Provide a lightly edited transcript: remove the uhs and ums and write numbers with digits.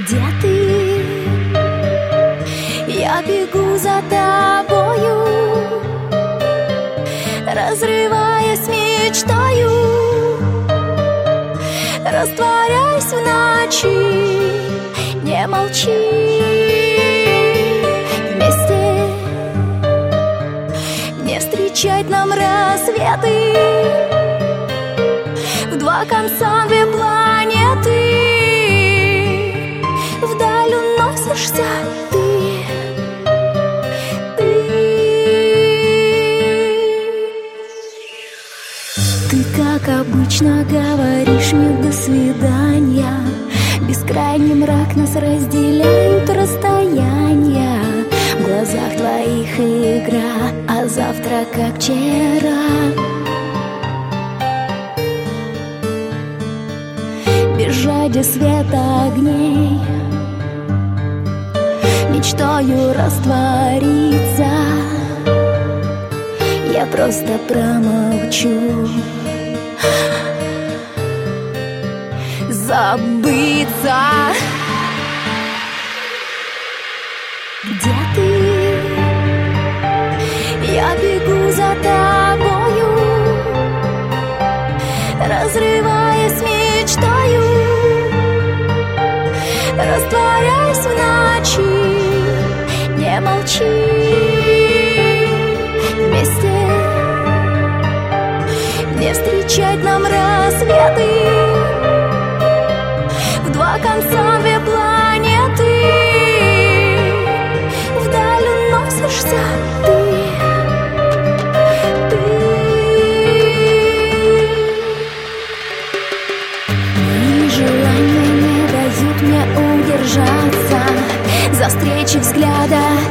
Где ты? Я бегу за тобою, разрываясь мечтою, растворяясь в ночи. Не молчи, вместе не встречать нам рассветы, в два конца две планеты. Вдаль уносишься ты, как обычно, говоришь мне до свидания. Бескрайний мрак нас разделяют расстояния. В глазах твоих игра, а завтра как вчера. Без жади света огней, мечтою раствориться. Я просто промолчу, забыться. Где ты? Я бегу за тобою, разрываясь мечтою, растворяясь в ночи. Не молчи, вместе не встречать нам рассветы, в два конца две планеты. Вдаль уносишься ты. Мои желания не дают мне удержаться. За встречи взгляда